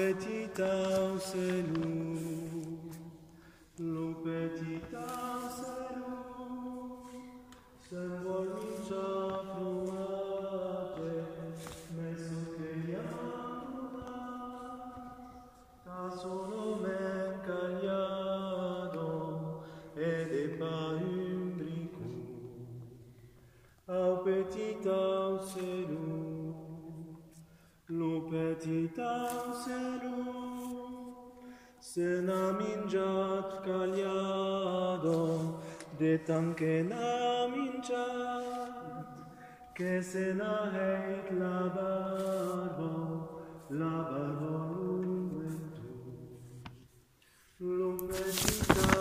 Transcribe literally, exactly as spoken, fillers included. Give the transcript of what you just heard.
petit au selou, lo petit au selou, se vuol mincia frumate, messo che iamuna, ta sono men cagliado, ed è pa un bricou, au petit au selou, lo petit au selou, se n'ha mingiat cagliado, de tant che n'ha mingiat, che se n'ha heit la barba, la barba l'unguentu. Lo petit